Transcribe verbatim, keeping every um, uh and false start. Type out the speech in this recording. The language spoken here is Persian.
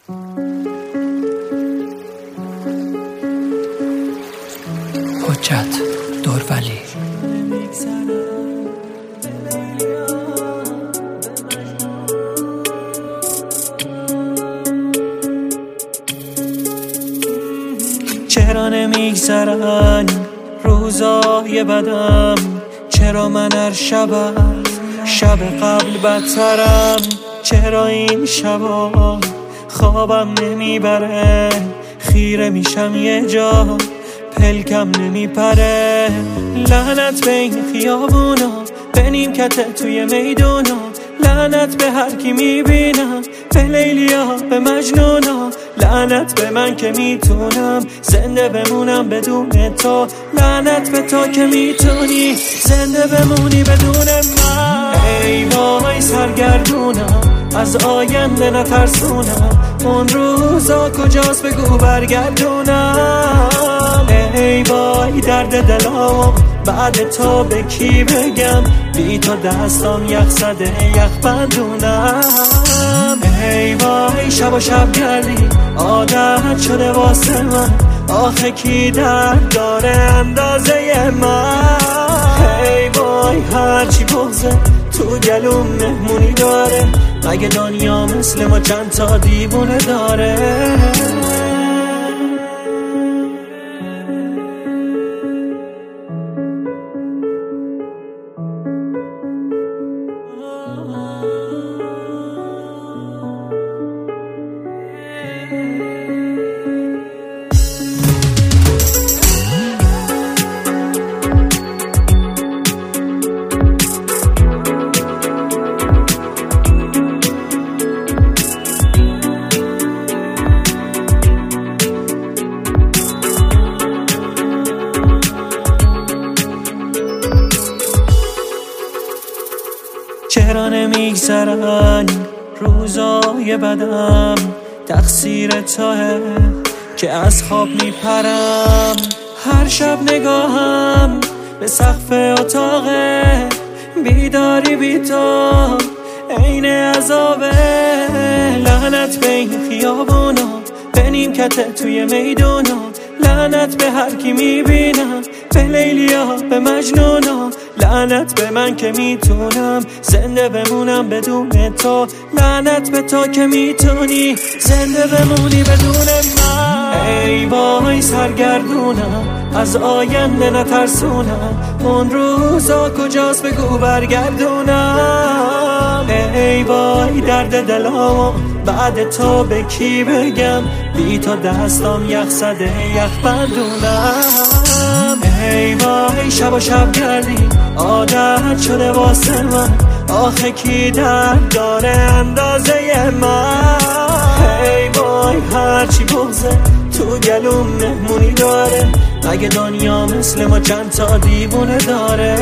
حجت دورولی. چرا نمیگذرن روزای بدم؟ چرا من هر شب شب قبل بدترم؟ چرا این شبا خوابم نمیبره؟ خیره میشم یه جا پلکم نمیپره. لعنت به این خیابونا، به نیمکت توی میدونا، لعنت به هر کی میبینم، به لیلیا به مجنونا، لعنت به من که میتونم زنده بمونم بدون تو، لعنت به تو که میتونی زنده بمونی بدون من. ای وای سرگردونم، از آینده نترسونم، اون روزا کجاست بگو برگردونم. ای وای درد دلام، بعد تو به کی بگم؟ بی تو دستام یخ زده یخ بندونم. ای وای شب و شب گردی عادت شده واسه من، آخه کی درد داره اندازه من؟ ای وای هرچی بغزه تو گلوم مهمونی داره، مگه دنیا مثل ما چند تا دیوونه داره؟ چرا نمیگذرن روزای بدم؟ تقصیر توه که از خواب میپرم. هر شب نگاهم به سقف اتاقه، بیداری بی تو عین عذابه. لعنت به این خیابونا، به نیمکت توی میدونا، لعنت به هر کی میبینم، به لیلیا به مجنونا، لعنت به من که میتونم زنده بمونم بدون تو، لعنت به تو که میتونی زنده بمونی بدون من. ای وای سرگردونم، از آینده نترسونم، اون روزا کجاست بگو برگردونم. ای وای درد دلام، بعد تو به کی بگم؟ بی تو دستام یخ زده یخ بندونم. ای وای شب و شب گردی عادت شده واسه من، آخه کی درد داره اندازه من؟ ای وای هرچی بغزه تو گلوم مهمونی داره، مگه دنیا مثل ما چند تا دیوونه داره؟